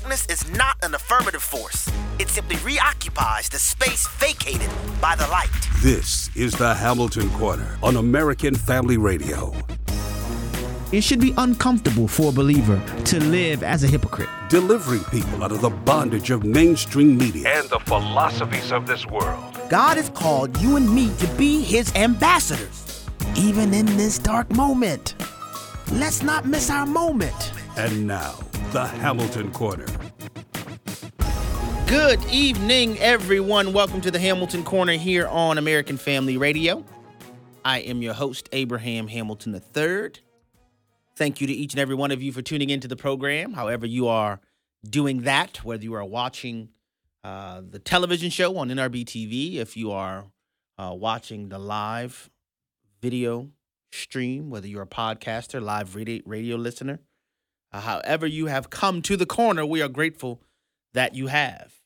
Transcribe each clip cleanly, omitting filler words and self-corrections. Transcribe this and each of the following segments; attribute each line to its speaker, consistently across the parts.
Speaker 1: Darkness is not an affirmative force. It simply reoccupies the space vacated by the light.
Speaker 2: This is the Hamilton Corner on American Family Radio.
Speaker 3: It should be uncomfortable for a believer to live as a hypocrite.
Speaker 2: Delivering people out of the bondage of mainstream media and the philosophies of this world.
Speaker 1: God has called you and me to be his ambassadors, even in this dark moment. Let's not miss our moment.
Speaker 2: And now, the Hamilton Corner.
Speaker 4: Good evening, everyone. Welcome to the Hamilton Corner here on American Family Radio. I am your host, Abraham Hamilton III. Thank you to each and every one of you for tuning into the program, however you are doing that, whether you are watching the television show on NRB TV, if you are watching the live video stream, whether you're a podcaster, live radio listener, however you have come to the corner, we are grateful that you have.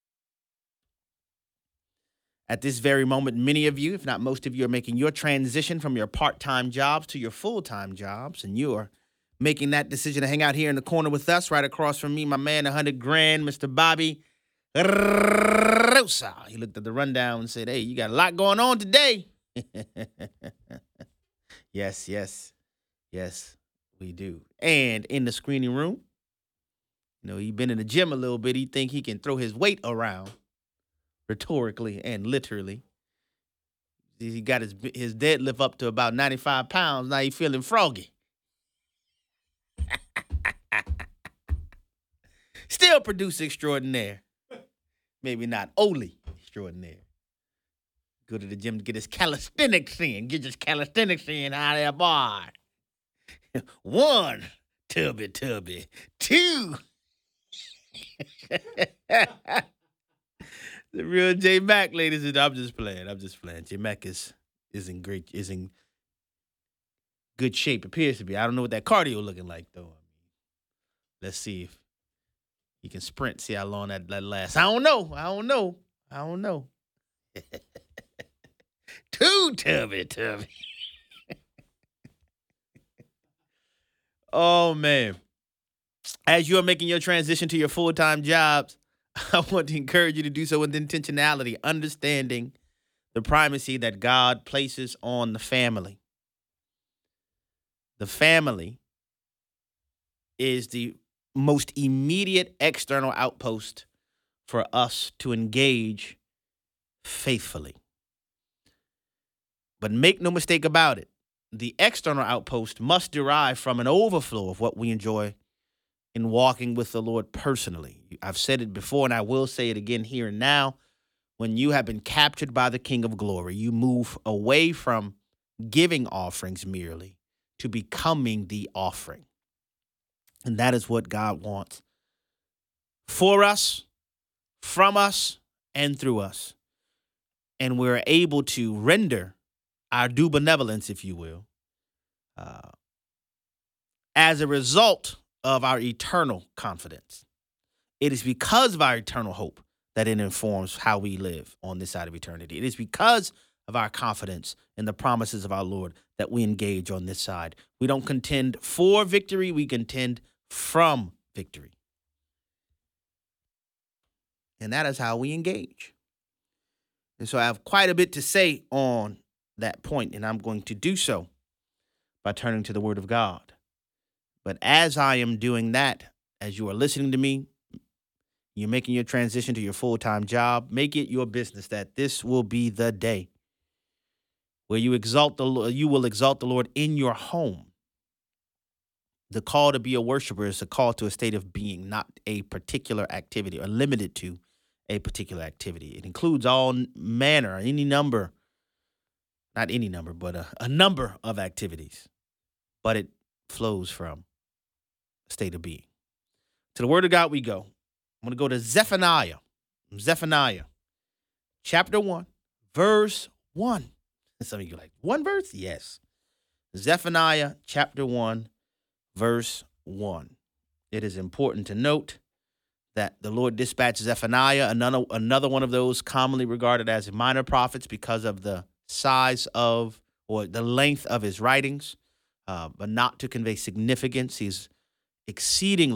Speaker 4: At this very moment, many of you, if not most of you, are making your transition from your part-time jobs to your full-time jobs, and you are making that decision to hang out here in the corner with us. Right across from me, my man, 100 grand, Mr. Bobby Rosa. He looked at the rundown and said, "Hey, you got a lot going on today." Yes, we do. And in the screening room, you know, he's been in the gym a little bit. He think he can throw his weight around. Rhetorically and literally. He got his deadlift up to about 95 pounds. Now he's feeling froggy. Still produce extraordinaire. Maybe not only extraordinaire. Go to the gym to get his calisthenics in. Get his calisthenics in out of that bar. 1, tubby. 2. The real J Mac, ladies and I'm just playing. J Mac is in good shape. Appears to be. I don't know what that cardio looking like though. Let's see if he can sprint. See how long that lasts. I don't know. 2 tubby. Oh man. As you are making your transition to your full-time jobs, I want to encourage you to do so with intentionality, understanding the primacy that God places on the family. The family is the most immediate external outpost for us to engage faithfully. But make no mistake about it, the external outpost must derive from an overflow of what we enjoy in walking with the Lord personally. I've said it before, and I will say it again here and now. When you have been captured by the King of Glory, you move away from giving offerings merely to becoming the offering. And that is what God wants for us, from us, and through us. And we're able to render our due benevolence, if you will, as a result of our eternal confidence. It is because of our eternal hope that it informs how we live on this side of eternity. It is because of our confidence in the promises of our Lord that we engage on this side. We don't contend for victory, we contend from victory. And that is how we engage. And so I have quite a bit to say on that point, and I'm going to do so by turning to the Word of God. But as I am doing that, as you are listening to me, you're making your transition to your full-time job, make it your business that this will be the day where you will exalt the Lord in your home. The call to be a worshiper is a call to a state of being, not a particular activity or limited to a particular activity. It includes all manner, a number of activities, but it flows from state of being. To the Word of God we go. I'm going to go to Zephaniah. Zephaniah, chapter 1, verse 1. And some of you are like, one verse? Yes. Zephaniah, chapter 1, verse 1. It is important to note that the Lord dispatched Zephaniah, another one of those commonly regarded as minor prophets because of the size of or the length of his writings, but not to convey significance. He's exceedingly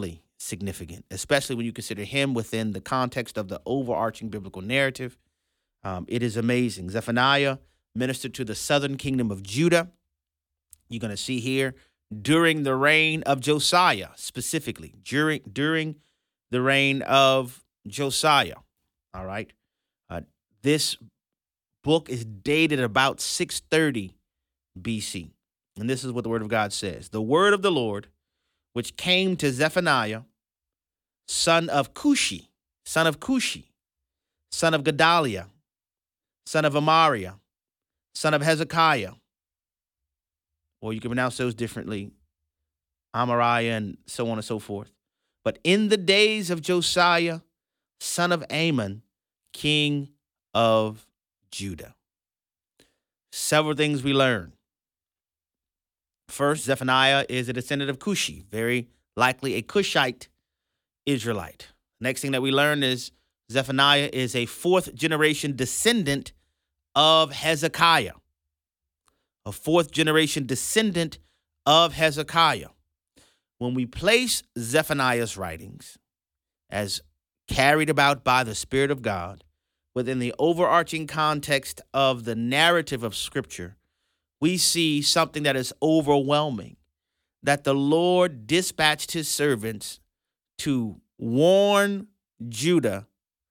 Speaker 4: significant, especially when you consider him within the context of the overarching biblical narrative. It is amazing. Zephaniah ministered to the southern kingdom of Judah. You're going to see here during the reign of Josiah, specifically during the reign of Josiah. All right. This book is dated about 630 BC. And this is what the word of God says. The word of the Lord, which came to Zephaniah, son of Cushi, son of Gedaliah, son of Amariah, son of Hezekiah, or you can pronounce those differently, Amariah and so on and so forth. But in the days of Josiah, son of Amon, king of Judah. Several things we learn. First, Zephaniah is a descendant of Cushi, very likely a Cushite Israelite. Next thing that we learn is Zephaniah is a fourth generation descendant of Hezekiah. A fourth generation descendant of Hezekiah. When we place Zephaniah's writings as carried about by the Spirit of God within the overarching context of the narrative of Scripture, we see something that is overwhelming, that the Lord dispatched his servants to warn Judah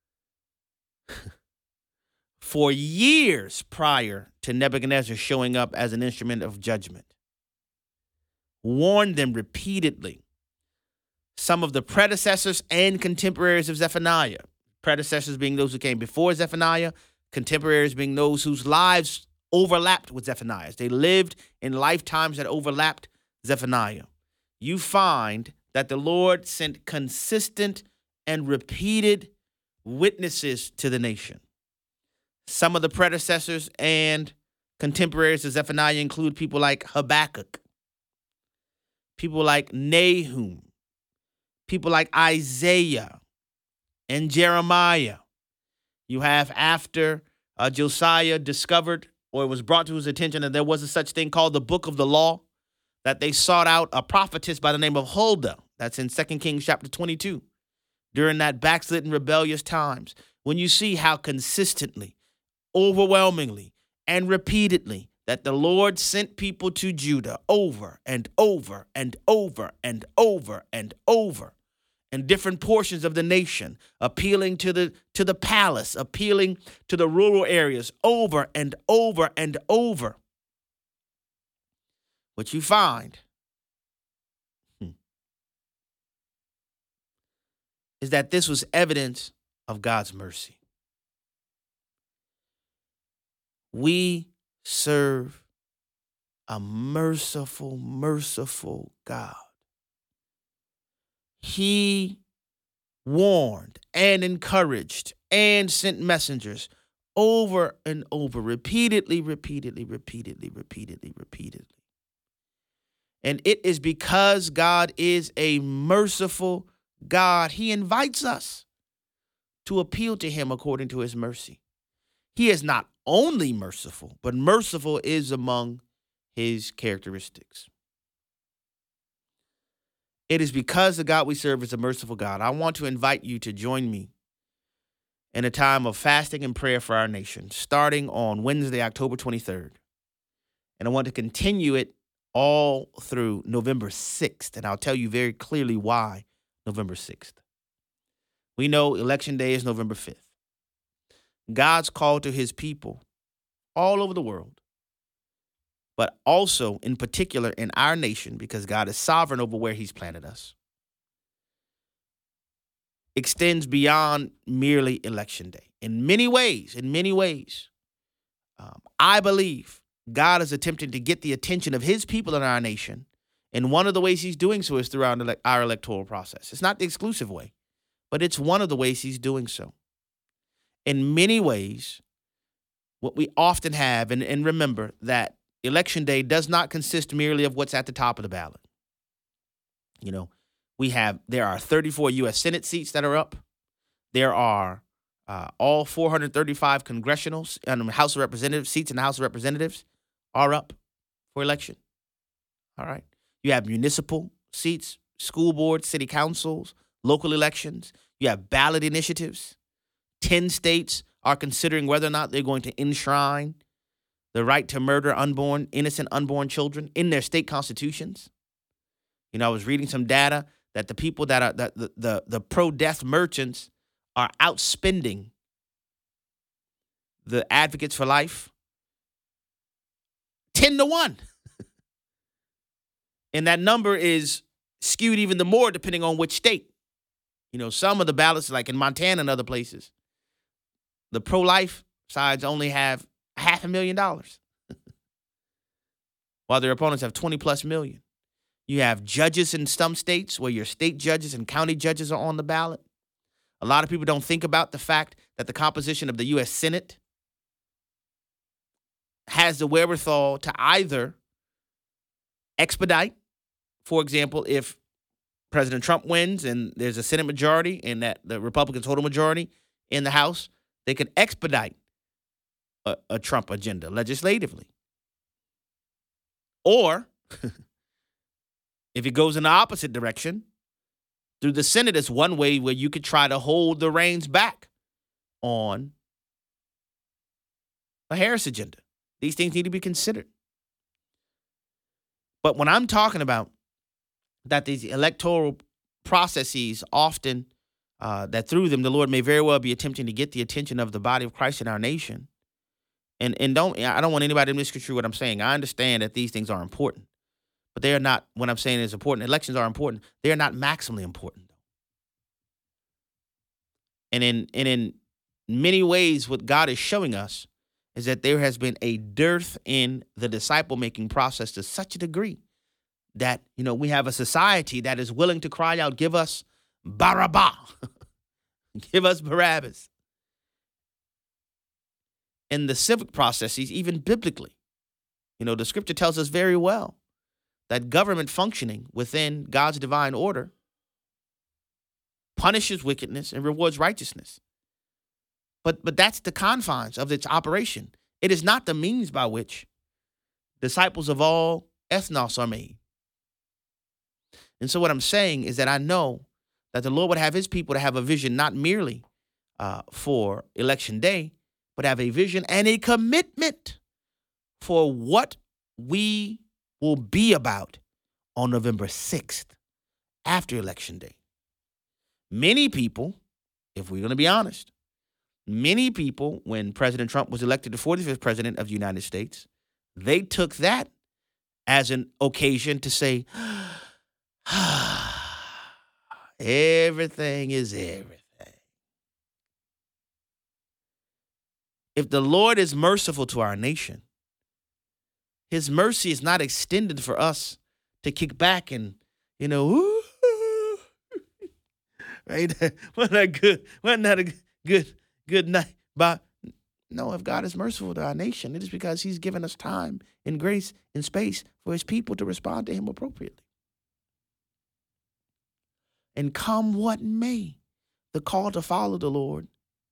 Speaker 4: for years prior to Nebuchadnezzar showing up as an instrument of judgment. Warned them repeatedly. Some of the predecessors and contemporaries of Zephaniah, predecessors being those who came before Zephaniah, contemporaries being those whose lives overlapped with Zephaniah's. They lived in lifetimes that overlapped Zephaniah. You find that the Lord sent consistent and repeated witnesses to the nation. Some of the predecessors and contemporaries of Zephaniah include people like Habakkuk, people like Nahum, people like Isaiah and Jeremiah. You have after Josiah discovered, or it was brought to his attention, that there was a such thing called the Book of the Law, that they sought out a prophetess by the name of Huldah. That's in 2 Kings chapter 22. During that backslidden rebellious times, when you see how consistently, overwhelmingly, and repeatedly that the Lord sent people to Judah over and over and over and over and over in different portions of the nation, appealing to the palace, appealing to the rural areas over and over and over. What you find is that this was evidence of God's mercy. We serve a merciful, merciful God. He warned and encouraged and sent messengers over and over, repeatedly. And it is because God is a merciful God, he invites us to appeal to him according to his mercy. He is not only merciful, but merciful is among his characteristics. It is because the God we serve is a merciful God. I want to invite you to join me in a time of fasting and prayer for our nation, starting on Wednesday, October 23rd. And I want to continue it all through November 6th. And I'll tell you very clearly why November 6th. We know Election Day is November 5th. God's call to his people all over the world, but also in particular in our nation, because God is sovereign over where he's planted us, extends beyond merely Election Day. In many ways, I believe God is attempting to get the attention of his people in our nation. And one of the ways he's doing so is through our electoral process. It's not the exclusive way, but it's one of the ways he's doing so. In many ways, what we often have, and remember that Election Day does not consist merely of what's at the top of the ballot. You know, there are 34 U.S. Senate seats that are up. There are all 435 congressional and House of Representatives seats in the House of Representatives are up for election. All right. You have municipal seats, school boards, city councils, local elections. You have ballot initiatives. 10 states are considering whether or not they're going to enshrine the right to murder innocent unborn children in their state constitutions. You know, I was reading some data that the people that are the pro-death merchants are outspending the advocates for life 10-1. And that number is skewed even the more depending on which state. You know, some of the ballots, like in Montana and other places, the pro-life sides only have $500,000, while their opponents have 20+ million. You have judges in some states where your state judges and county judges are on the ballot. A lot of people don't think about the fact that the composition of the U.S. Senate has the wherewithal to either expedite, for example, if President Trump wins and there's a Senate majority and that the Republicans hold a majority in the House, they could expedite a Trump agenda legislatively. Or if it goes in the opposite direction, through the Senate is one way where you could try to hold the reins back on a Harris agenda. These things need to be considered. But when I'm talking about that these electoral processes often, that through them the Lord may very well be attempting to get the attention of the body of Christ in our nation. And I don't want anybody to misconstrue what I'm saying. I understand that these things are important. But they are not, when I'm saying it's important, elections are important. They are not maximally important. And in many ways, what God is showing us is that there has been a dearth in the disciple-making process to such a degree that, you know, we have a society that is willing to cry out, give us Barabbas, give us Barabbas. In the civic processes, even biblically, you know, the scripture tells us very well that government functioning within God's divine order punishes wickedness and rewards righteousness. But that's the confines of its operation. It is not the means by which disciples of all ethnos are made. And so what I'm saying is that I know that the Lord would have his people to have a vision not merely for election day, but have a vision and a commitment for what we will be about on November 6th, after Election Day. Many people, if we're going to be honest, many people, when President Trump was elected the 45th president of the United States, they took that as an occasion to say, everything is everything. If the Lord is merciful to our nation, his mercy is not extended for us to kick back and, you know, ooh, right? Wasn't that a good night? But no, if God is merciful to our nation, it is because he's given us time and grace and space for his people to respond to him appropriately. And come what may, the call to follow the Lord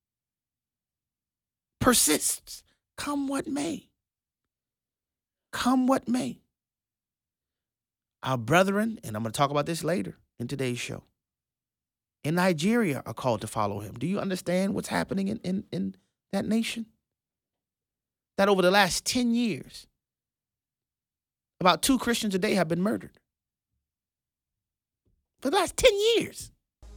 Speaker 4: persists. Come what may. Come what may. Our brethren, and I'm going to talk about this later in today's show, in Nigeria are called to follow him. Do you understand what's happening in that nation? That over the last 10 years, about 2 Christians a day have been murdered. For the last 10 years.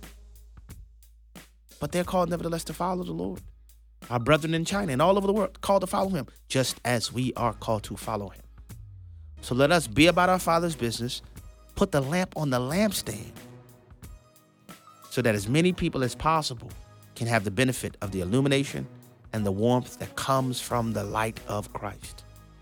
Speaker 4: But they're called nevertheless to follow the Lord. Our brethren in China and all over the world called to follow him, just as we are called to follow him. So let us be about our Father's business, put the lamp on the lampstand, so that as many people as possible can have the benefit of the illumination and the warmth that comes from the light of Christ.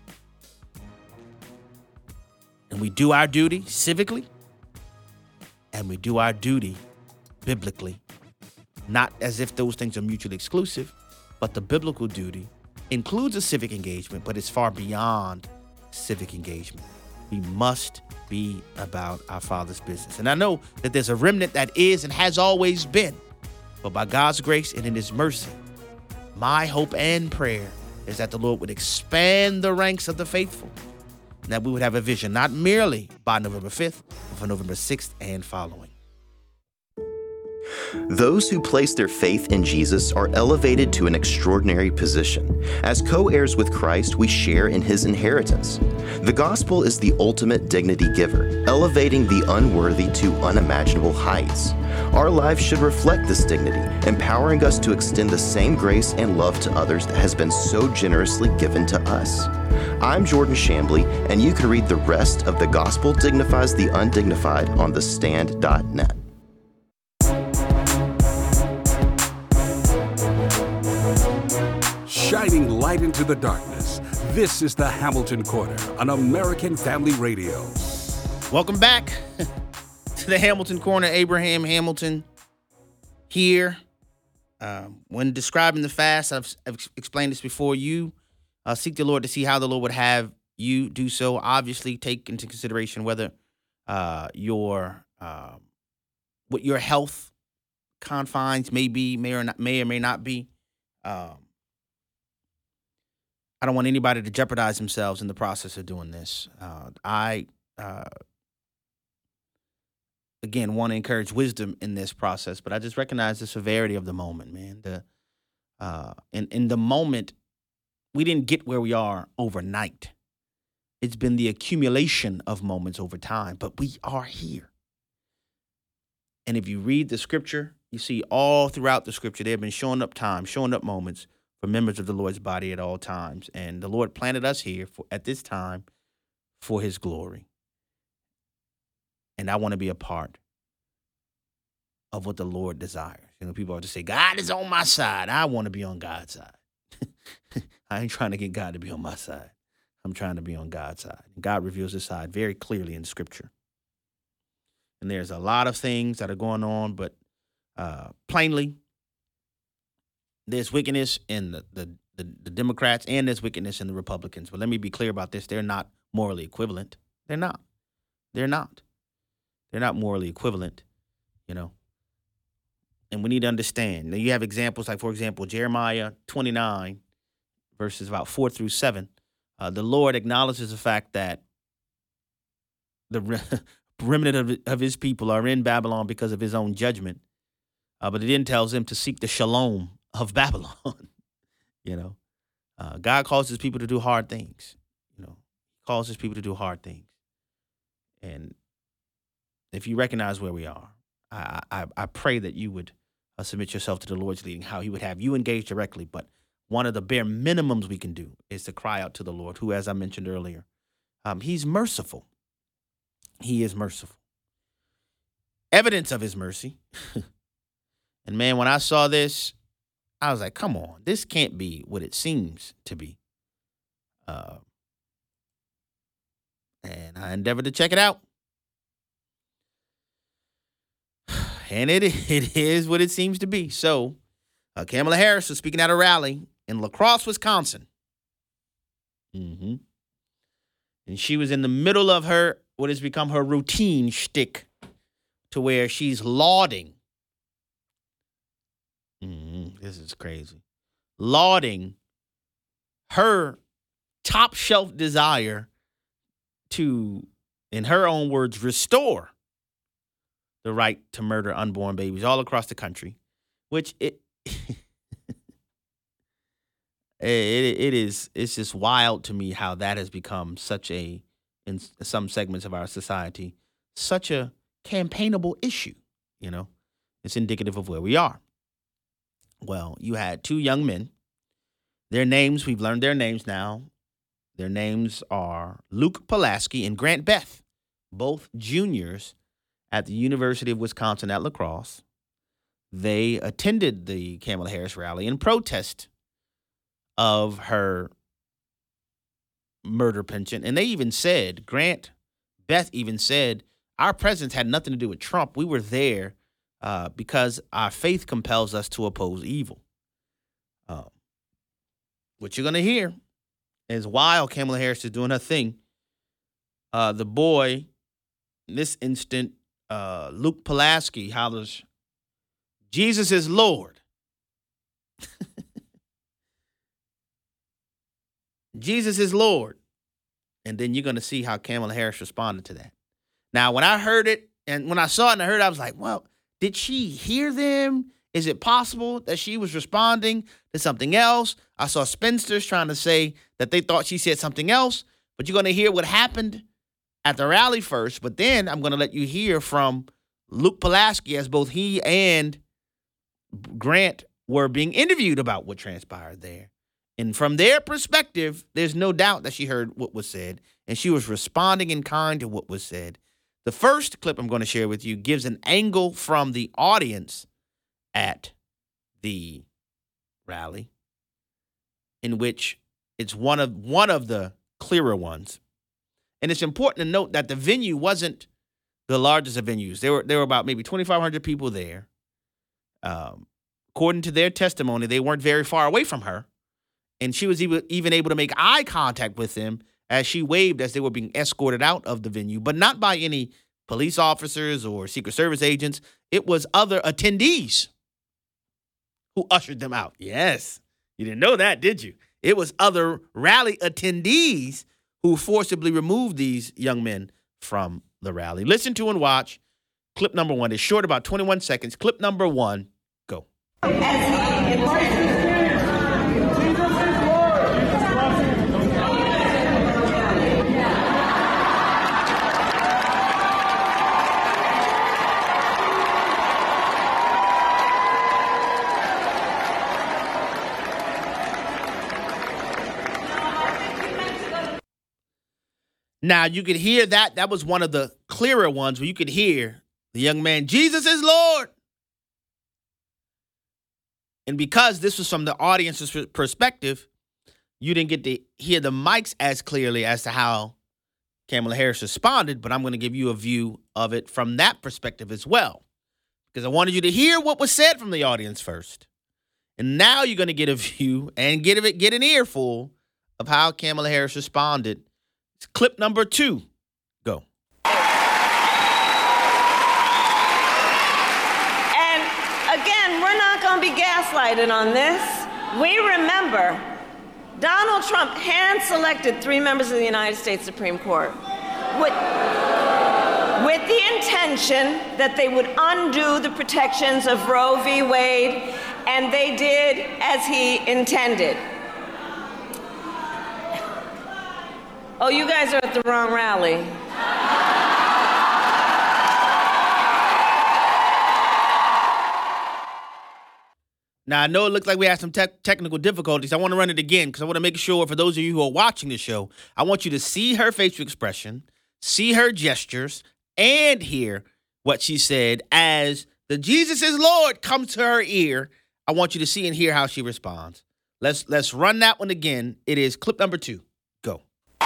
Speaker 4: And we do our duty civically, and we do our duty biblically, not as if those things are mutually exclusive, but the biblical duty includes a civic engagement, but it's far beyond civic engagement. We must be about our Father's business. And I know that there's a remnant that is and has always been, but by God's grace and in his mercy, my hope and prayer is that the Lord would expand the ranks of the faithful, and that we would have a vision not merely by November 5th, but for November 6th and following.
Speaker 5: Those who place their faith in Jesus are elevated to an extraordinary position. As co-heirs with Christ, we share in his inheritance. The gospel is the ultimate dignity giver, elevating the unworthy to unimaginable heights. Our lives should reflect this dignity, empowering us to extend the same grace and love to others that has been so generously given to us. I'm Jordan Shambly, and you can read the rest of The Gospel Dignifies the Undignified on thestand.net.
Speaker 2: Shining light into the darkness, this is the Hamilton Corner on American Family Radio.
Speaker 4: Welcome back to the Hamilton Corner. Abraham Hamilton here. When describing the fast, I've explained this before. You seek the Lord to see how the Lord would have you do so. Obviously, take into consideration whether what your health confines may or may not be. I don't want anybody to jeopardize themselves in the process of doing this. I again want to encourage wisdom in this process, but I just recognize the severity of the moment, man. In the moment, we didn't get where we are overnight. It's been the accumulation of moments over time, but we are here. And if you read the scripture, you see all throughout the scripture, they have been showing up moments for members of the Lord's body at all times. And the Lord planted us here at this time for his glory. And I want to be a part of what the Lord desires. You know, people are to say, God is on my side. I want to be on God's side. I ain't trying to get God to be on my side. I'm trying to be on God's side. And God reveals his side very clearly in Scripture. And there's a lot of things that are going on, but plainly, there's wickedness in the Democrats and there's wickedness in the Republicans. But let me be clear about this. They're not morally equivalent. They're not. They're not morally equivalent, you know. And we need to understand. Now, you have examples like, for example, Jeremiah 29, verses about 4 through 7. The Lord acknowledges the fact that the remnant of his people are in Babylon because of his own judgment. But it then tells them to seek the shalom of Babylon. You know, God calls his people to do hard things. You know, he calls his people to do hard things. And if you recognize where we are, I pray that you would submit yourself to the Lord's leading, how he would have you engage directly. But one of the bare minimums we can do is to cry out to the Lord, who, as I mentioned earlier, he's merciful. He is merciful. Evidence of his mercy. And man, when I saw this, I was like, come on, this can't be what it seems to be. And I endeavored to check it out. And it is what it seems to be. So, Kamala Harris was speaking at a rally in La Crosse, Wisconsin. And she was in the middle of what has become her routine shtick, to where she's lauding. This is crazy. Lauding her top shelf desire to, in her own words, restore the right to murder unborn babies all across the country, which it's just wild to me how that has become in some segments of our society, such a campaignable issue. You know, it's indicative of where we are. Well, you had two young men. Their names, we've learned their names now. Their names are Luke Pulaski and Grant Beth, both juniors at the University of Wisconsin at La Crosse. They attended the Kamala Harris rally in protest of her murder penchant. And they even said, Beth even said, our presence had nothing to do with Trump. We were there because our faith compels us to oppose evil. What you're going to hear is while Kamala Harris is doing her thing, the boy, in this instant, Luke Pulaski, hollers, Jesus is Lord. Jesus is Lord. And then you're going to see how Kamala Harris responded to that. Now, when I heard it, and when I saw it and I heard it, I was like, well, Did she hear them? Is it possible that she was responding to something else? I saw spinsters trying to say that they thought she said something else, but you're going to hear what happened at the rally first, but then I'm going to let you hear from Luke Pulaski as both he and Grant were being interviewed about what transpired there. And from their perspective, there's no doubt that she heard what was said, and she was responding in kind to what was said. The first clip I'm going to share with you gives an angle from the audience at the rally, in which it's one of the clearer ones. And it's important to note that the venue wasn't the largest of venues. There were about maybe 2,500 people there. According to their testimony, they weren't very far away from her. And she was even able to make eye contact with them as she waved as they were being escorted out of the venue, but not by any police officers or Secret Service agents. It was other attendees who ushered them out. Yes, you didn't know that, did you? It was other rally attendees who forcibly removed these young men from the rally. Listen to and watch clip number 1. It's short, about 21 seconds. Clip number 1, go. Now, you could hear that. That was one of the clearer ones where you could hear the young man, Jesus is Lord. And because this was from the audience's perspective, you didn't get to hear the mics as clearly as to how Kamala Harris responded, but I'm going to give you a view of it from that perspective as well, because I wanted you to hear what was said from the audience first. And now you're going to get a view and get an earful of how Kamala Harris responded. It's clip number 2. Go.
Speaker 6: And again, we're not going to be gaslighted on this. We remember Donald Trump hand-selected 3 members of the United States Supreme Court with the intention that they would undo the protections of Roe v. Wade, and they did as he intended. Oh, you guys are at the wrong rally.
Speaker 4: Now, I know it looked like we had some technical difficulties. I want to run it again because I want to make sure for those of you who are watching the show, I want you to see her facial expression, see her gestures, and hear what she said as the Jesus is Lord comes to her ear. I want you to see and hear how she responds. Let's run that one again. It is clip number 2. Go.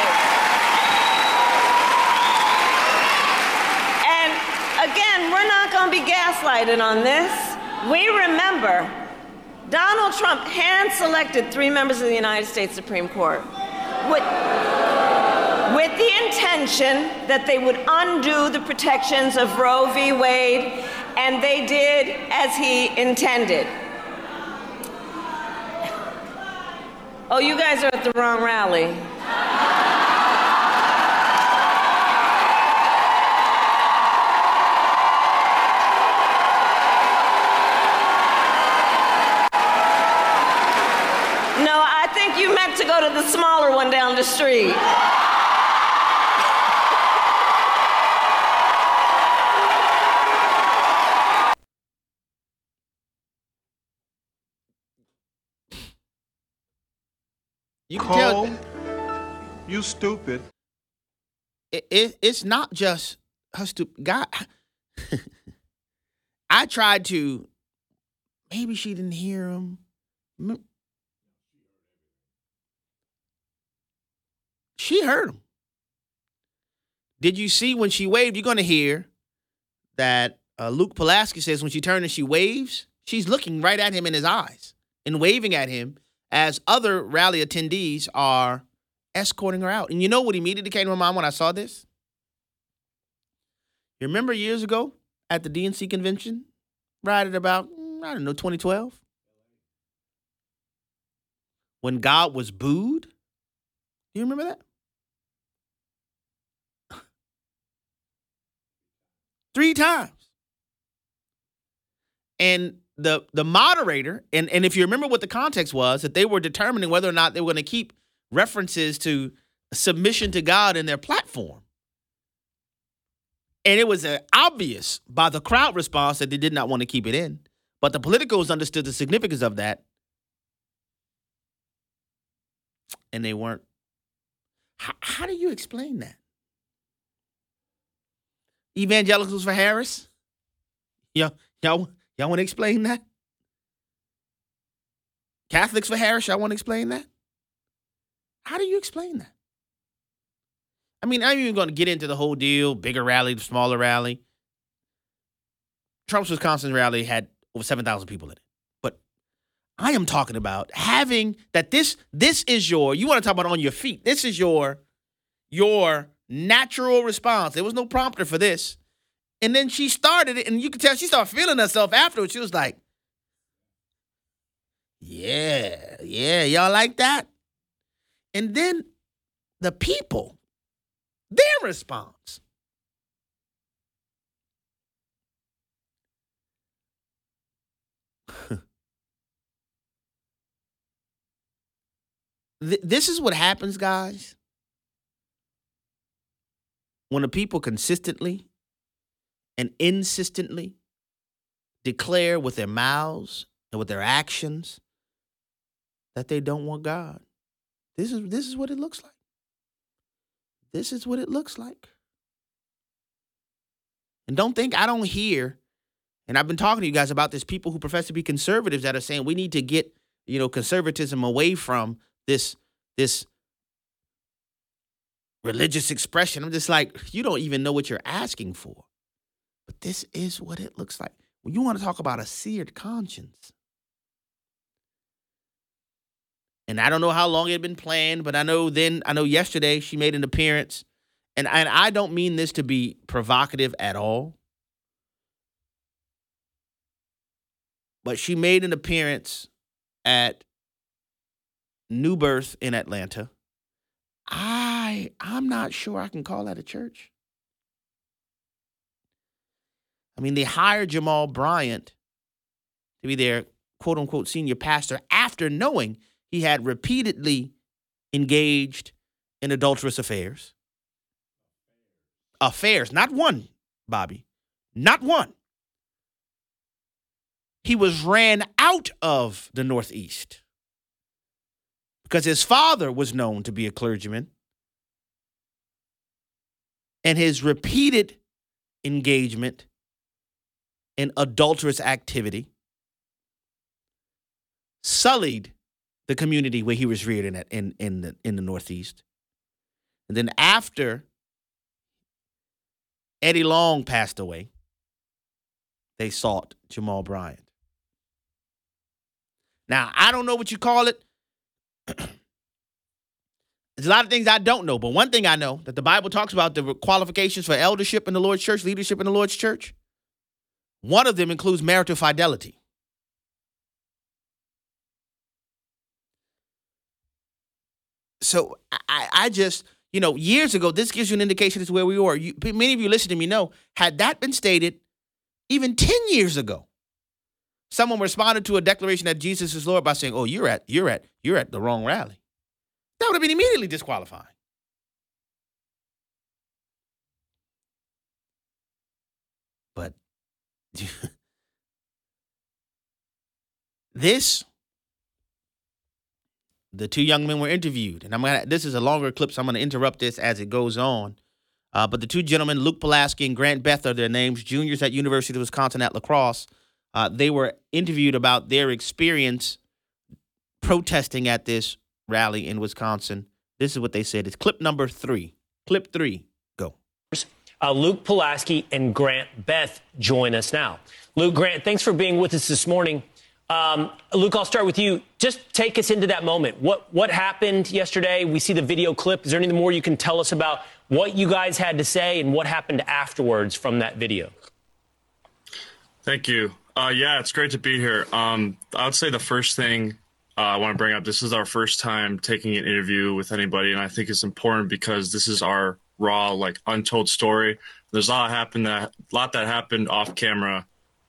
Speaker 6: And again, we're not going to be gaslighted on this. We remember Donald Trump hand-selected 3 members of the United States Supreme Court with the intention that they would undo the protections of Roe v. Wade, and they did as he intended. Oh, you guys are at the wrong rally. No, I think you meant to go to the smaller one down the street.
Speaker 4: You can tell.
Speaker 7: You stupid.
Speaker 4: It's not just her stupid guy. I tried to. Maybe she didn't hear him. She heard him. Did you see when she waved? You're going to hear that Luke Pulaski says when she turns and she waves, she's looking right at him in his eyes and waving at him as other rally attendees are escorting her out. And you know what immediately came to my mind when I saw this? You remember years ago at the DNC convention, right at about, 2012? When God was booed? Do you remember that? 3 times. And the moderator, and if you remember what the context was, that they were determining whether or not they were going to keep references to submission to God in their platform. And it was obvious by the crowd response that they did not want to keep it in. But the politicos understood the significance of that. And they weren't. How do you explain that? Evangelicals for Harris? Y'all want to explain that? Catholics for Harris, y'all want to explain that? How do you explain that? I mean, I'm even going to get into the whole deal, bigger rally, smaller rally. Trump's Wisconsin rally had over 7,000 people in it. But I am talking about having that this is you want to talk about on your feet. This is your natural response. There was no prompter for this. And then she started it, and you could tell she started feeling herself afterwards. She was like, yeah, y'all like that? And then the people, their response. This is what happens, guys, when the people consistently and insistently declare with their mouths and with their actions that they don't want God. This is what it looks like. This is what it looks like. And don't think I don't hear, and I've been talking to you guys about this, people who profess to be conservatives that are saying we need to get, conservatism away from this religious expression. I'm just like, you don't even know what you're asking for. But this is what it looks like. When you want to talk about a seared conscience. And I don't know how long it had been planned, but I know yesterday she made an appearance. And I don't mean this to be provocative at all. But she made an appearance at New Birth in Atlanta. I'm not sure I can call that a church. I mean, they hired Jamal Bryant to be their quote-unquote senior pastor after knowing he had repeatedly engaged in adulterous affairs. Affairs, not one, Bobby, not one. He was ran out of the Northeast because his father was known to be a clergyman, and his repeated engagement in adulterous activity sullied the community where he was reared in the Northeast. And then after Eddie Long passed away, they sought Jamal Bryant. Now, I don't know what you call it. There's a lot of things I don't know, but one thing I know, that the Bible talks about the qualifications for eldership in the Lord's church, leadership in the Lord's church. One of them includes marital fidelity. So I just, years ago, this gives you an indication as to where we were. Many of you listening to me know, had that been stated even 10 years ago, someone responded to a declaration that Jesus is Lord by saying, "Oh, you're at the wrong rally." That would have been immediately disqualifying. But the two young men were interviewed, and this is a longer clip, so I'm going to interrupt this as it goes on. But the two gentlemen, Luke Pulaski and Grant Beth are their names, juniors at University of Wisconsin at La Crosse. They were interviewed about their experience protesting at this rally in Wisconsin. This is what they said. It's clip number 3. Clip 3, go.
Speaker 8: Luke Pulaski and Grant Beth join us now. Luke, Grant, thanks for being with us this morning. Luke, I'll start with you. Just take us into that moment. What happened yesterday? We see the video clip. Is there anything more you can tell us about what you guys had to say and what happened afterwards from that video?
Speaker 9: Thank you. Yeah, it's great to be here. I would say the first thing I want to bring up, this is our first time taking an interview with anybody, and I think it's important because this is our raw, untold story. There's a lot that happened off camera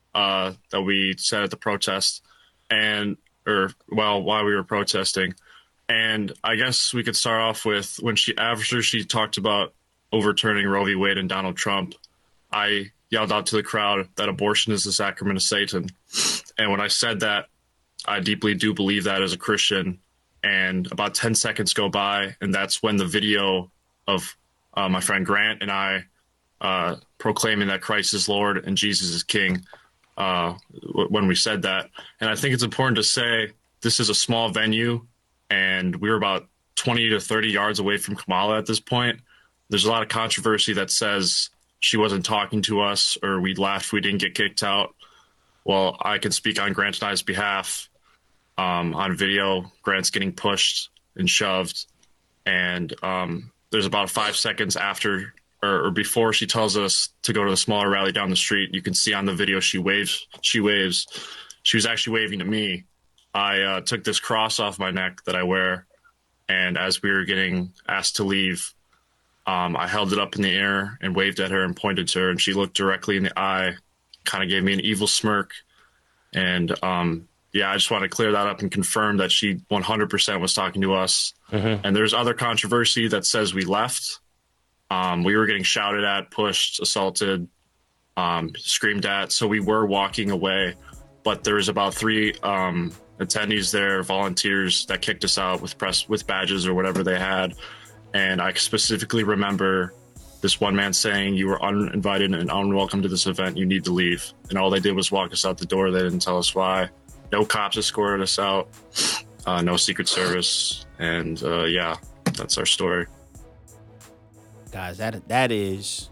Speaker 9: that we said at the protest, while we were protesting. And I guess we could start off with after she talked about overturning Roe v. Wade and Donald Trump, I yelled out to the crowd that abortion is the sacrament of Satan. And when I said that, I deeply do believe that as a Christian. And about 10 seconds go by, and that's when the video of my friend Grant and I proclaiming that Christ is Lord and Jesus is King, when we said that. And I think it's important to say this is a small venue, and we were about 20 to 30 yards away from Kamala at this point. There's a lot of controversy that says she wasn't talking to us or we left, we didn't get kicked out. Well, I can speak on Grant and I's behalf. On video, Grant's getting pushed and shoved. And there's about 5 seconds after or before she tells us to go to the smaller rally down the street. You can see on the video she waves. She was actually waving to me. I took this cross off my neck that I wear, and as we were getting asked to leave, I held it up in the air and waved at her and pointed to her, and she looked directly in the eye, kind of gave me an evil smirk. And I just want to clear that up and confirm that she 100% was talking to us. Mm-hmm. And there's other controversy that says we left. We were getting shouted at, pushed, assaulted, screamed at. So we were walking away, but there was about 3 attendees there, volunteers, that kicked us out with badges or whatever they had. And I specifically remember this one man saying, "You were uninvited and unwelcome to this event. You need to leave." And all they did was walk us out the door. They didn't tell us why. No cops escorted us out. No Secret Service. And that's our story.
Speaker 4: Guys, that is...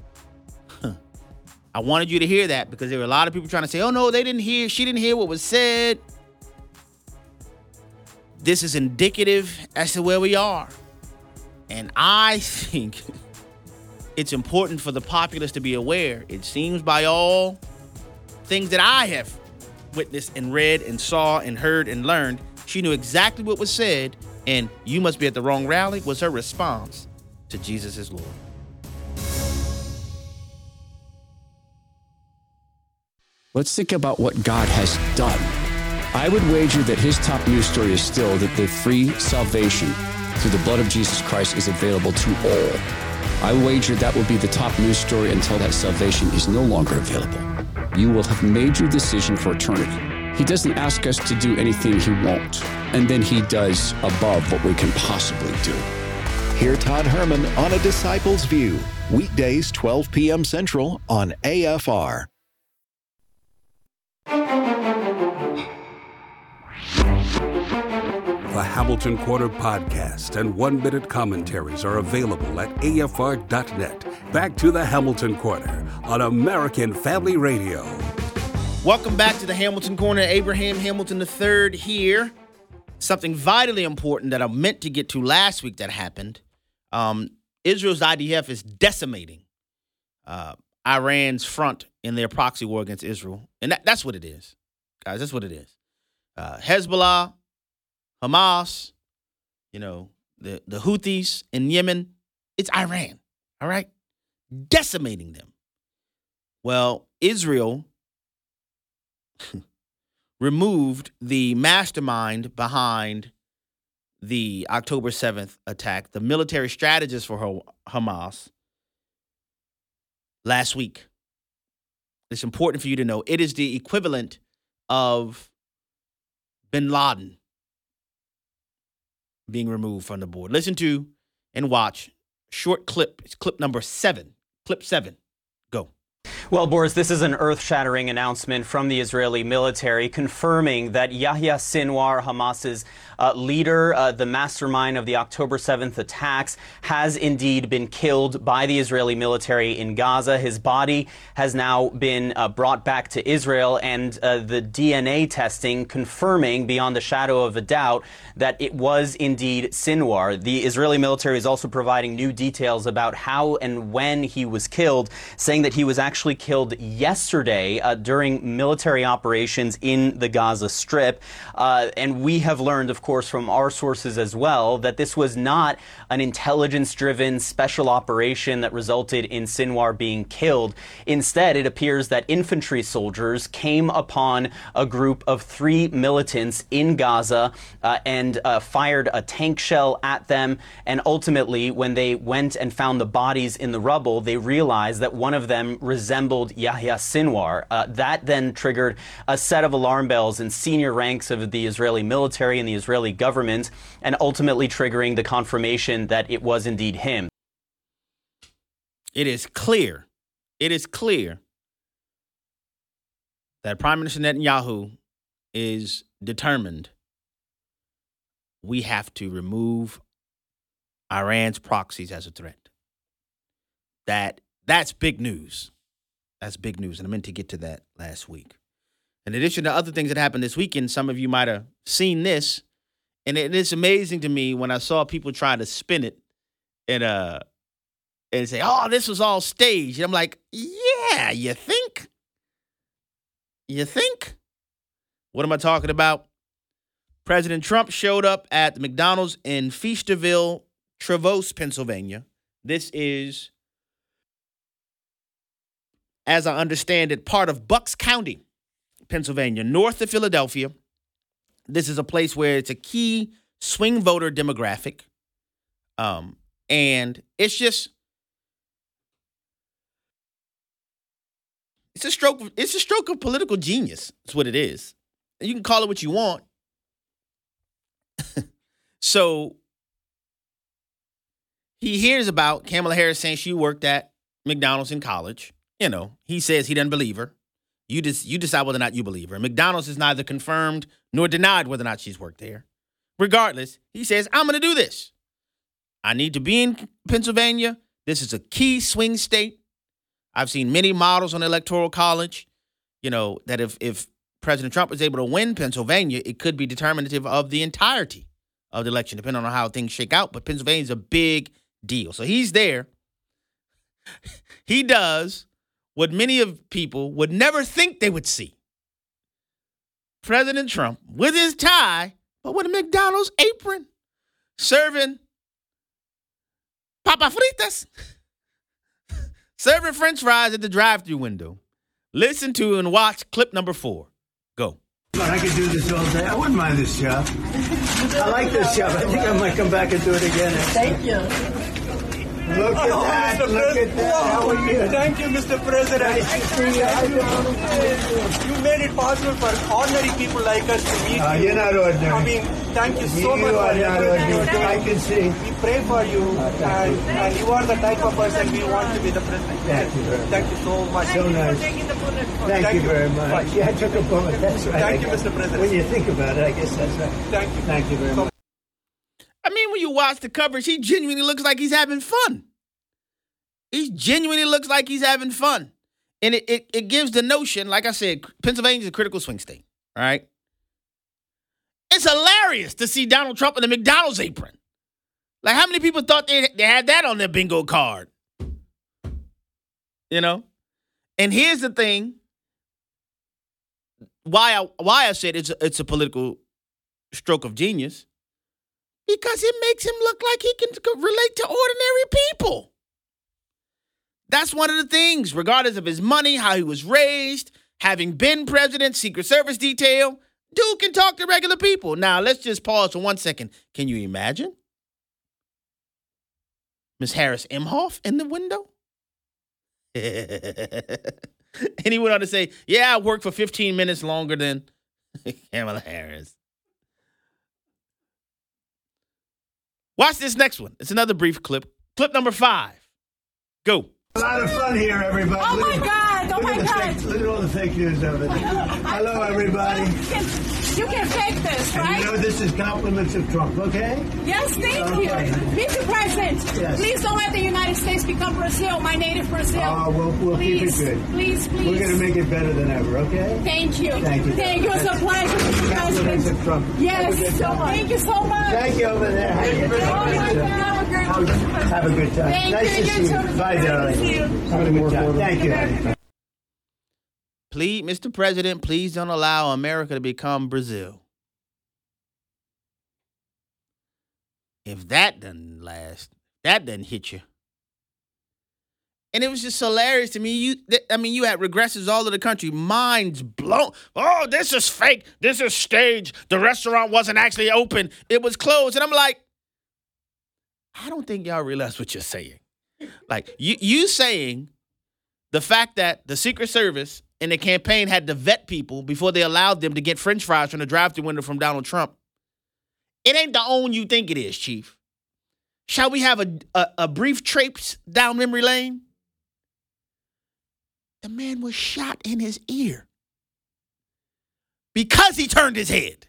Speaker 4: I wanted you to hear that because there were a lot of people trying to say, oh, no, she didn't hear what was said. This is indicative as to where we are. And I think it's important for the populace to be aware. It seems by all things that I have witnessed and read and saw and heard and learned, she knew exactly what was said, and "you must be at the wrong rally" was her response to Jesus is Lord.
Speaker 10: Let's think about what God has done. I would wager that his top news story is still that the free salvation through the blood of Jesus Christ is available to all. I wager that will be the top news story until that salvation is no longer available. You will have made your decision for eternity. He doesn't ask us to do anything he won't, and then he does above what we can possibly do.
Speaker 11: Hear Todd Herman on A Disciple's View, weekdays 12 p.m. Central on AFR.
Speaker 2: The Hamilton Corner podcast and 1-minute commentaries are available at afr.net. Back to the Hamilton Corner on American Family Radio.
Speaker 4: Welcome back to the Hamilton Corner. Abraham Hamilton III here. Something vitally important that I meant to get to last week that happened. Israel's IDF is decimating Iran's front in their proxy war against Israel. And that's what it is. Guys, that's what it is. Hezbollah, Hamas, the Houthis in Yemen, it's Iran, all right? Decimating them. Well, Israel removed the mastermind behind the October 7th attack, the military strategist for Hamas, last week. It's important for you to know. It is the equivalent of bin Laden being removed from the board. Listen to and watch short clip. It's clip number 7. Clip 7. Go.
Speaker 12: Well, Boris, this is an earth-shattering announcement from the Israeli military confirming that Yahya Sinwar, Hamas's leader, the mastermind of the October 7th attacks, has indeed been killed by the Israeli military in Gaza. His body has now been brought back to Israel, and the DNA testing confirming beyond the shadow of a doubt that it was indeed Sinwar. The Israeli military is also providing new details about how and when he was killed, saying that he was actually killed yesterday during military operations in the Gaza Strip. And we have learned, of course, from our sources as well, that this was not an intelligence-driven special operation that resulted in Sinwar being killed. Instead, it appears that infantry soldiers came upon a group of 3 militants in Gaza and fired a tank shell at them. And ultimately, when they went and found the bodies in the rubble, they realized that one of them resembled Yahya Sinwar. That then triggered a set of alarm bells in senior ranks of the Israeli military and the Israeli government, and ultimately triggering the confirmation that it was indeed him.
Speaker 4: It is clear that Prime Minister Netanyahu is determined we have to remove Iran's proxies as a threat. That's big news. That's big news, and I meant to get to that last week. In addition to other things that happened this weekend, some of you might have seen this, and it's amazing to me when I saw people try to spin it and say, "Oh, this was all staged." And I'm like, "Yeah, you think? You think?" What am I talking about? President Trump showed up at the McDonald's in Feasterville, Traverse, Pennsylvania. This is, as I understand it, part of Bucks County, Pennsylvania, north of Philadelphia. This is a place where it's a key swing voter demographic. And it's just, it's a stroke of political genius. That's what it is. You can call it what you want. So he hears about Kamala Harris saying she worked at McDonald's in college. You know, he says he doesn't believe her. You decide whether or not you believe her. McDonald's is neither confirmed nor denied whether or not she's worked there. Regardless, he says, I'm going to do this. I need to be in Pennsylvania. This is a key swing state. I've seen many models on the Electoral College, that if President Trump is able to win Pennsylvania, it could be determinative of the entirety of the election, depending on how things shake out. But Pennsylvania is a big deal. So he's there. He does what many of people would never think they would see. President Trump, with his tie, but with a McDonald's apron, serving papa fritas, serving French fries at the drive-thru window. Listen to and watch clip number 4. Go.
Speaker 13: I could do this all day. I wouldn't mind this job. I like this job. I think I might come back and do it again. Thank you. Look at that. Mr. Look at that. How are you?
Speaker 14: Thank you, Mr. President.
Speaker 13: Nice to see you.
Speaker 14: You made it possible for ordinary people like us to meet you.
Speaker 13: You're not ordinary.
Speaker 14: I mean, thank you so much for everything you're doing.
Speaker 13: I can see.
Speaker 14: We pray for you, and you are the type of person we want to be the president.
Speaker 13: Thank you very much.
Speaker 14: Thank you so much.
Speaker 13: So nice. Thank you very much. Yeah, I took a bullet. That's right.
Speaker 14: Thank you, Mr. President.
Speaker 13: When you think about it, I guess that's right.
Speaker 14: Thank you.
Speaker 13: Thank you very much.
Speaker 4: I mean, when you watch the coverage, he genuinely looks like he's having fun. He genuinely looks like he's having fun. And it gives the notion, like I said, Pennsylvania is a critical swing state, all right? It's hilarious to see Donald Trump in a McDonald's apron. Like, how many people thought they had that on their bingo card? And here's the thing. Why I said it's a political stroke of genius. Because it makes him look like he can relate to ordinary people. That's one of the things, regardless of his money, how he was raised, having been president, Secret Service detail, dude can talk to regular people. Now, let's just pause for 1 second. Can you imagine Miss Harris Imhoff in the window? And he went on to say, yeah, I worked for 15 minutes longer than Kamala Harris. Watch this next one. It's another brief clip. Clip number 5. Go.
Speaker 13: A lot of fun here, everybody.
Speaker 15: Oh, my God. Oh, my God.
Speaker 13: Look at all the fake news of it. Hello, everybody.
Speaker 15: You can fake this, right?
Speaker 13: And this is compliments of Trump, okay?
Speaker 15: Yes, thank you. Mr. President, please don't let the United States become Brazil, my native Brazil.
Speaker 13: We'll keep it good.
Speaker 15: Please.
Speaker 13: We're going to make it better than ever, okay?
Speaker 15: Thank you.
Speaker 13: Thank you.
Speaker 15: Thank you. It's a pleasure, Mr.
Speaker 13: Compliments of Trump.
Speaker 15: Yes, thank you so much.
Speaker 13: Thank you over there. Have a good time.
Speaker 15: Thank
Speaker 13: nice
Speaker 15: you.
Speaker 13: to see you. Bye, darling. Have a good time. Thank you.
Speaker 4: Please, Mr. President, please don't allow America to become Brazil. If that doesn't last, that doesn't hit you. And it was just hilarious to me. You had regressives all over the country, minds blown. Oh, this is fake. This is staged. The restaurant wasn't actually open. It was closed. And I'm like, I don't think y'all realize what you're saying. Like, you saying the fact that the Secret Service and the campaign had to vet people before they allowed them to get French fries from the drive-thru window from Donald Trump. It ain't the own you think it is, Chief. Shall we have a brief traipse down memory lane? The man was shot in his ear because he turned his head.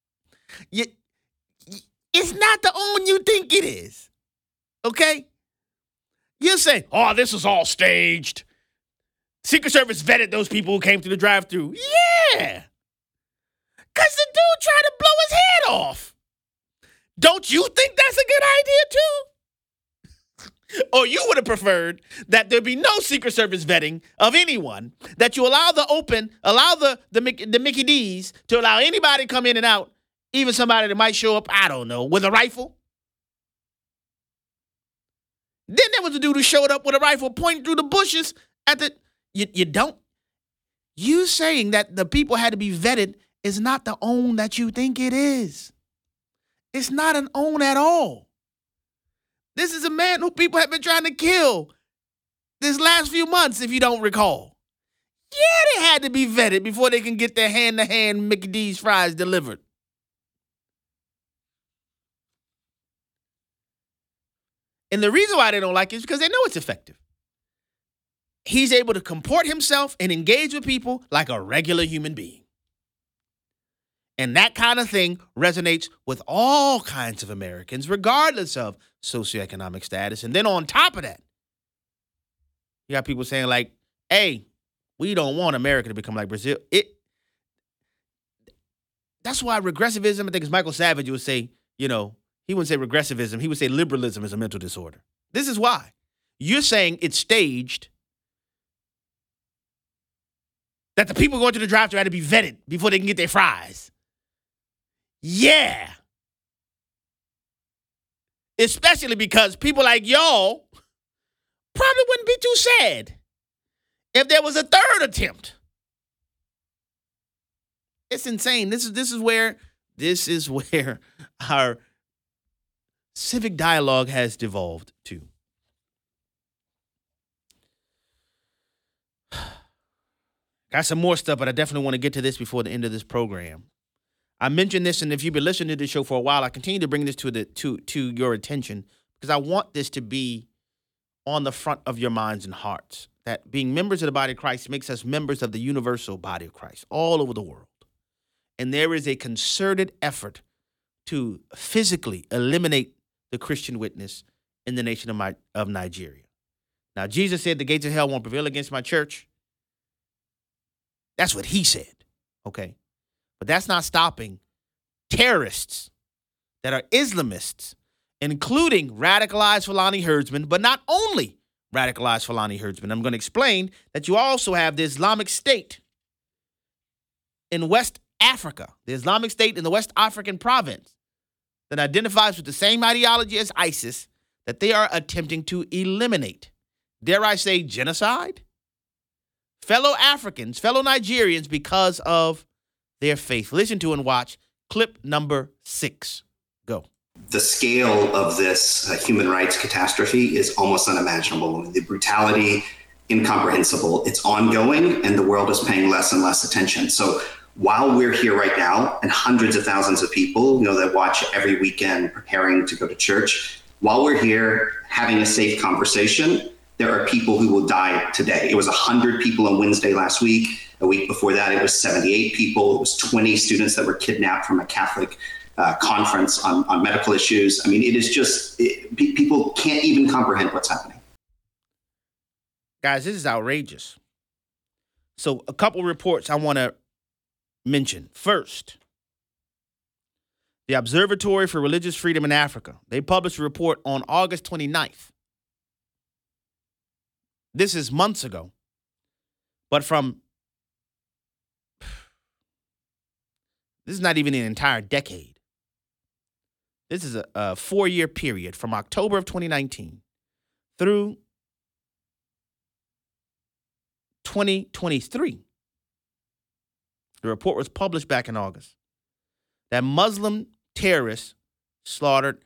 Speaker 4: It's not the own you think it is, okay? You're saying, oh, this is all staged. Secret Service vetted those people who came through the drive-thru. Yeah, because the dude tried to blow his head off. Don't you think that's a good idea, too? Or you would have preferred that there be no Secret Service vetting of anyone, that you allow the Mickey D's to allow anybody to come in and out, even somebody that might show up, I don't know, with a rifle? Then there was a dude who showed up with a rifle pointing through the bushes at the... You saying that the people had to be vetted is not the own that you think it is. It's not an own at all. This is a man who people have been trying to kill this last few months, if you don't recall. Yeah, they had to be vetted before they can get their hand-to-hand Mickey D's fries delivered. And the reason why they don't like it is because they know it's effective. He's able to comport himself and engage with people like a regular human being. And that kind of thing resonates with all kinds of Americans, regardless of socioeconomic status. And then on top of that, you got people saying like, hey, we don't want America to become like Brazil. That's why regressivism, I think it's Michael Savage would say, he wouldn't say regressivism. He would say liberalism is a mental disorder. This is why. You're saying it's staged, that the people going to the drive-thru had to be vetted before they can get their fries. Yeah. Especially because people like y'all probably wouldn't be too sad if there was a third attempt. It's insane. This is where our civic dialogue has devolved to. Got some more stuff, but I definitely want to get to this before the end of this program. I mentioned this, and if you've been listening to this show for a while, I continue to bring this to your attention because I want this to be on the front of your minds and hearts, that being members of the body of Christ makes us members of the universal body of Christ all over the world. And there is a concerted effort to physically eliminate the Christian witness in the nation of Nigeria. Now, Jesus said the gates of hell won't prevail against my church. That's what he said, okay? But that's not stopping terrorists that are Islamists, including radicalized Fulani herdsmen, but not only radicalized Fulani herdsmen. I'm going to explain that you also have the Islamic State in West Africa, the Islamic State in the West African province that identifies with the same ideology as ISIS that they are attempting to eliminate. Dare I say genocide? Fellow Africans, fellow Nigerians, because of their faith. Listen to and watch clip number 6. Go.
Speaker 16: The scale of this human rights catastrophe is almost unimaginable. The brutality, incomprehensible. It's ongoing, and the world is paying less and less attention. So while we're here right now, and hundreds of thousands of people, that watch every weekend preparing to go to church, while we're here having a safe conversation, there are people who will die today. It was 100 people on Wednesday last week. A week before that, it was 78 people. It was 20 students that were kidnapped from a Catholic conference on medical issues. I mean, it is just, people can't even comprehend what's happening.
Speaker 4: Guys, this is outrageous. So a couple reports I want to mention. First, the Observatory for Religious Freedom in Africa. They published a report on August 29th. This is months ago. But from This is not even an entire decade. This is a 4-year period from October of 2019 through 2023. The report was published back in August that Muslim terrorists slaughtered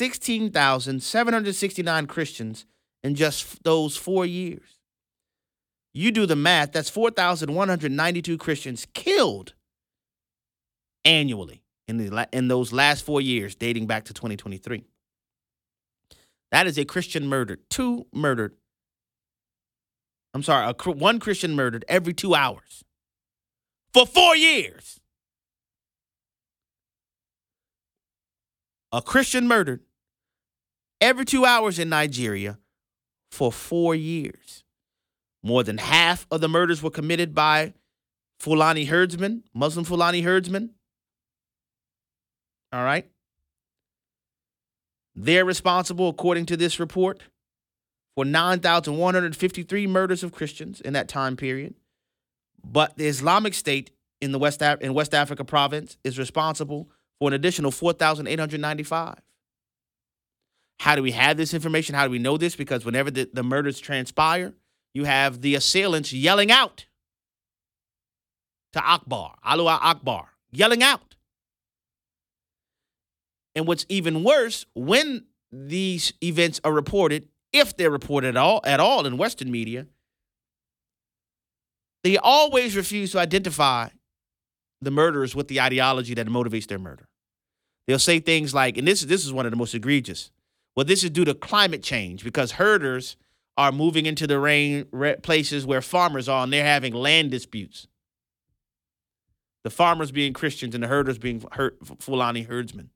Speaker 4: 16,769 Christians in just those 4 years. You do the math, that's 4,192 Christians killed annually in those last 4 years, dating back to 2023. That is a Christian murdered. One Christian murdered every 2 hours for 4 years. A Christian murdered every 2 hours in Nigeria for 4 years. More than half of the murders were committed by Fulani herdsmen, Muslim Fulani herdsmen. All right. They're responsible, according to this report, for 9,153 murders of Christians in that time period. But the Islamic State in West Africa province is responsible for an additional 4,895. How do we have this information? How do we know this? Because whenever the murders transpire, you have the assailants yelling out to Akbar, Allahu Akbar, yelling out. And what's even worse, when these events are reported, if they're reported at all in Western media, they always refuse to identify the murderers with the ideology that motivates their murder. They'll say things like, and this is one of the most egregious, well, this is due to climate change because herders are moving into the places where farmers are, and they're having land disputes. The farmers being Christians and the herders being Fulani herdsmen.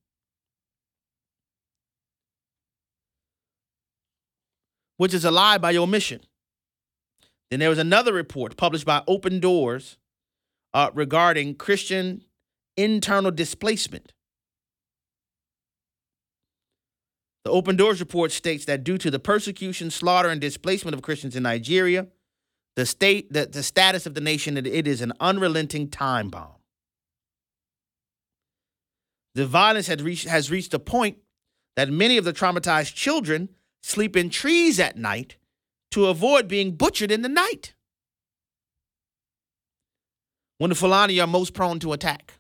Speaker 4: Which is a lie by omission. Then there was another report published by Open Doors regarding Christian internal displacement. The Open Doors report states that due to the persecution, slaughter, and displacement of Christians in Nigeria, the status of the nation, it is an unrelenting time bomb. The violence has reached a point that many of the traumatized children sleep in trees at night to avoid being butchered in the night when the Fulani are most prone to attack.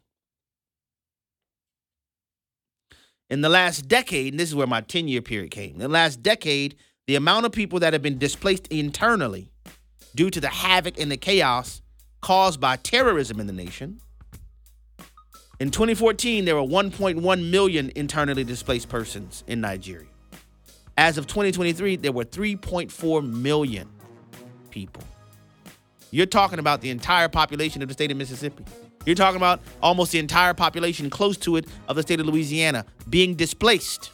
Speaker 4: In the last decade, and this is where my 10-year period came, in the last decade, the amount of people that have been displaced internally due to the havoc and the chaos caused by terrorism in the nation. In 2014, there were 1.1 million internally displaced persons in Nigeria. As of 2023, there were 3.4 million people. You're talking about the entire population of the state of Mississippi. You're talking about almost the entire population close to it of the state of Louisiana being displaced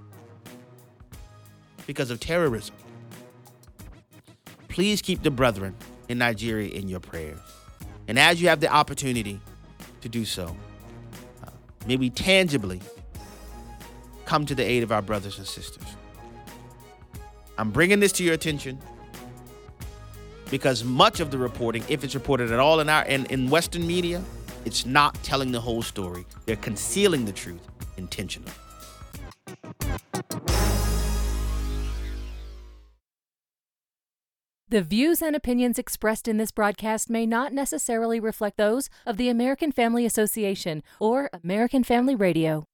Speaker 4: because of terrorism. Please keep the brethren in Nigeria in your prayers. And as you have the opportunity to do so, may we tangibly come to the aid of our brothers and sisters. I'm bringing this to your attention because much of the reporting, if it's reported at all in Western media, it's not telling the whole story. They're concealing the truth intentionally.
Speaker 17: The views and opinions expressed in this broadcast may not necessarily reflect those of the American Family Association or American Family Radio.